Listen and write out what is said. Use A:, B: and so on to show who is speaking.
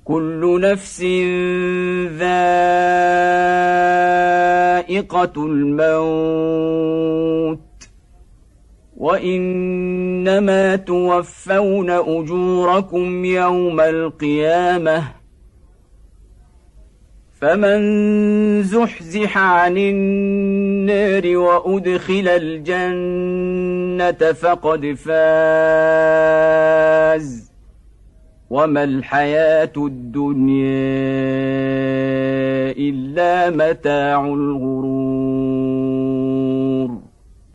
A: كل نفس ذائقة الموت وإنما توفون أجوركم يوم القيامة فمن زحزح عن النار وأدخل الجنة فقد فاز وما الحياة الدنيا إلا متاع الغرور.